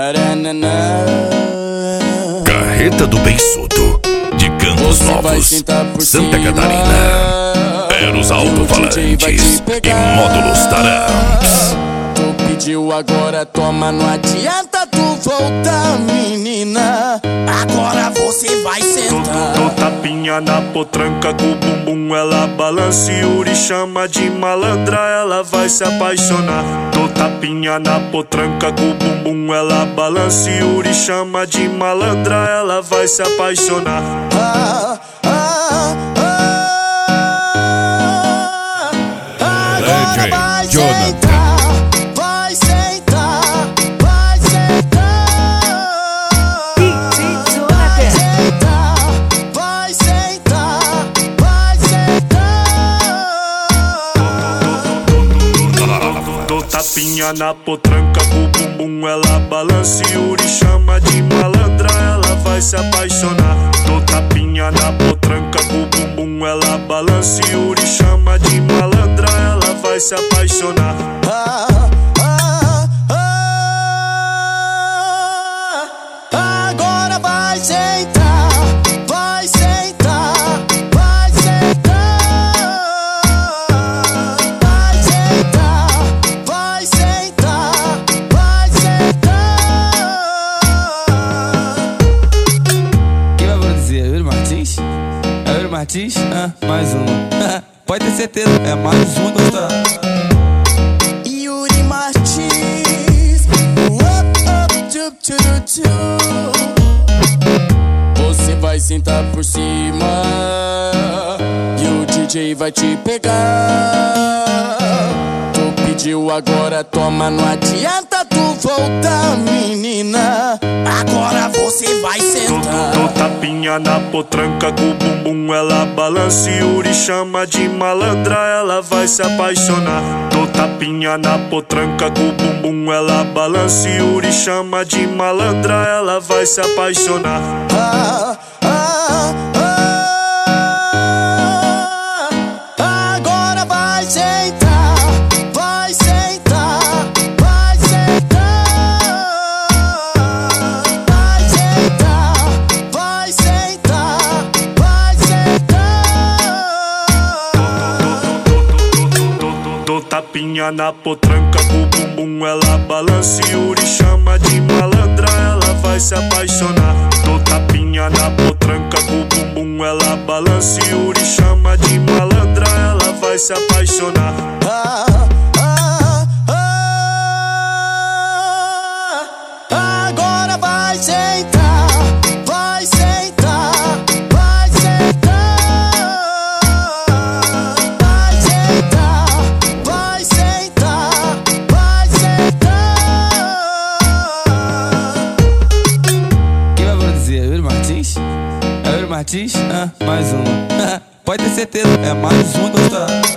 Carreta do Beiçudo, de Campos Novos, Santa Catarina. É nos alto-falantes e módulos Taramps. Tu pediu agora, toma, não adianta tu voltar, menina. Agora você vai sentar. Dou tapinha na potranca com o bumbum, ela balança e Yuri chama de malandra, ela vai se apaixonar. Dou tapinha na potranca com o bumbum, ela balança e Yuri chama de malandra, ela vai se apaixonar. Agora vai Jonathan. sentar, vai sentar, vai sentar. Vai sentar, vai sentar. Dou tapinha na potranca com o bumbum, ela balança e Yuri chama de malandra, ela vai se apaixonar. Dou tapinha na potranca com o bumbum, ela balança e Yuri chama de malandra, ela vai se apaixonar. Agora vai sentar, vai sentar, vai sentar. Vai sentar, vai sentar, vai sentar. Quem vai produzir? É o Yuri Martins? É o Yuri Martins? Mais uma. Pode ter certeza, é mais uma gostar. Yuri Martins, você vai sentar por cima e o DJ vai te pegar. Tu pediu agora, toma, não adianta tu voltar, menina. Agora você vai sentar. Dou tapinha na potranca com o bumbum, ela balança e Yuri chama de malandra, ela vai se apaixonar. Dou tapinha na potranca com o bumbum, ela balança e Yuri chama de malandra, ela vai se apaixonar. Agora vai sentar, vai sentar, vai sentar. Vai sentar, vai sentar, vai sentar. Dou tapinha na potranca com o bumbum, ela balança e Yuri chama de malandra, ela vai se apaixonar. Dou tapinha na potranca com o bumbum, ela balança e Yuri chama de malandra, ela vai se apaixonar. Agora vai sentar, vai sentar, vai sentar. Vai sentar, vai sentar, vai sentar. Quem vai produzir? É o Yuri Martins? É o Yuri Martins? Mais uma. Pode ter certeza, é mais uma gostar.